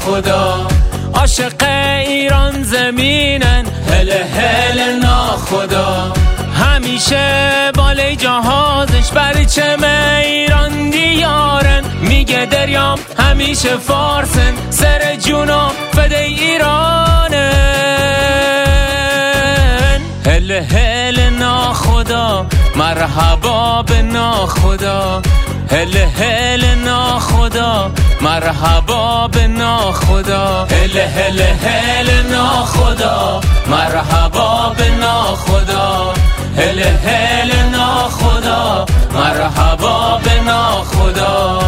ناخدا، عاشق ایران زمینن هل هل ناخدا، همیشه بالای جهازش بریچم ایران دیارن، میگه دریام همیشه فارسن سر جونم فده ایرانن، هل هل ناخدا مرحبا به ناخدا، هل هل ناخدا مرحبا به ناخدا، هل هل هل ناخدا مرحبا به ناخدا، هل هل ناخدا مرحبا به ناخدا.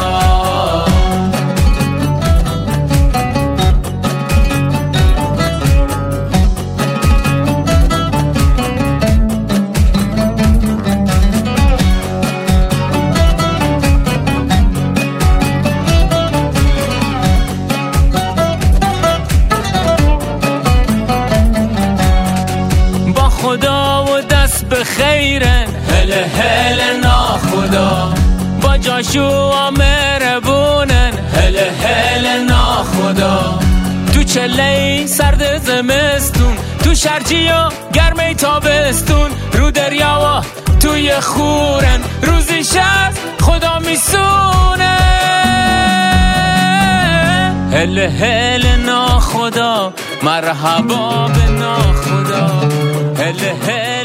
خدا و دست به خیرن هل هل ناخدا، با جاشوا مهربونن هل هل ناخدا، تو چله سرد زمستون، تو شرجی و گرمی تابستون، رو دریا و توی خورن، روزی شب خدا میسونه، هل هل ناخدا مرحبا به ناخدا، هل هل